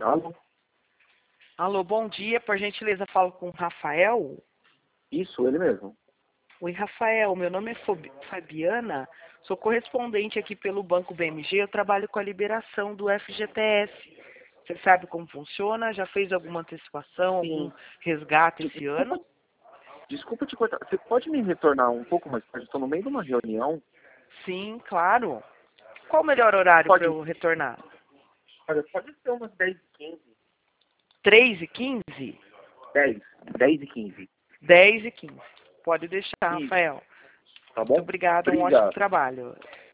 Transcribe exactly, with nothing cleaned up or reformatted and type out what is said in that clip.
Alô? Alô, bom dia. Por gentileza, falo com o Rafael. Isso, ele mesmo. Oi, Rafael. Meu nome é Fobi- Fabiana. Sou correspondente aqui pelo Banco B M G. Eu trabalho com a liberação do F G T S. Você sabe como funciona? Já fez alguma antecipação, algum Sim. resgate esse ano? Desculpa te cortar. Você pode me retornar um pouco mais tarde? Estou no meio de uma reunião. Sim, claro. Qual o melhor horário para Pode, eu retornar? olha, pode ser umas dez e quinze. Três e quinze? dez. dez e quinze. Dez e quinze. Pode deixar, Isso. Rafael. Tá Muito bom? obrigada. Um ótimo Obrigado. trabalho.